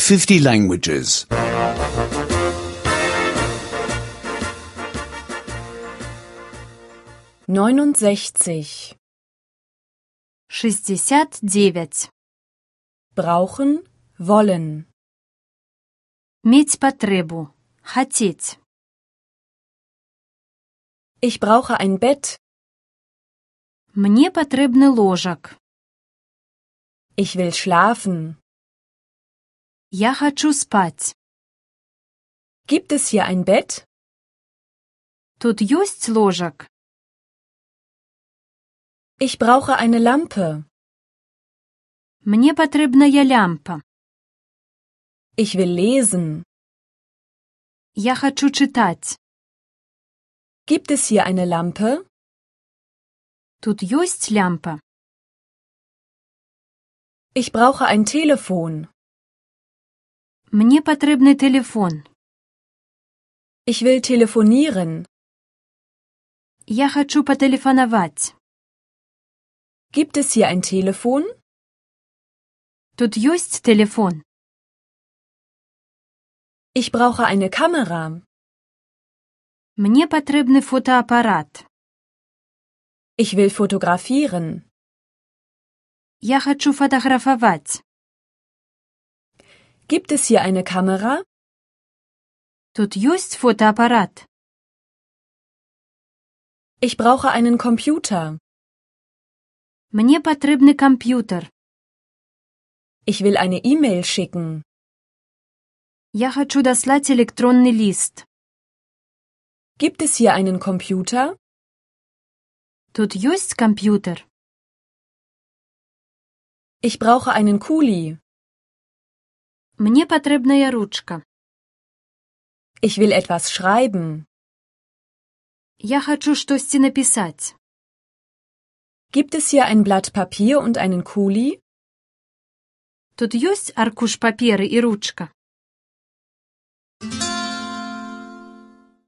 50 languages. 69. 69. Brauchen, wollen. Мець патрэбу. Хацець. Ich brauche ein Bett. Мне патрэбны ложак. Ich will schlafen. Я хачу спаць. Gibt es hier ein Bett? Тут ёсць ложак. Ich brauche eine Lampe. Мне патрэбная лямпа. Ich will lesen. Я хачу чытаць. Gibt es hier eine Lampe? Тут ёсць лямпа. Ich brauche ein Telefon. Мне патрэбны тэлефон. Ich will telefonieren. Я хачу патэлефанаваць. Gibt es hier ein Telefon? Тут ёсць тэлефон. Ich brauche eine Kamera. Мне патрэбны фотоапарат. Ich will fotografieren. Я хачу фатаграфаваць. Gibt es hier eine Kamera? Тут ёсць фотоапарат. Ich brauche einen Computer. Мне патрэбны камп'ютар. Ich will eine E-Mail schicken. Я хачу даслаць электронны ліст. Gibt es hier einen Computer? Тут ёсць камп'ютар. Ich brauche einen Kuli. Мне патрэбная ручка. Ich will etwas schreiben. Я хачу штосьці напісаць. Gibt es hier ein Blatt Papier und einen Kuli? Тут ёсць аркуш паперы і ручка.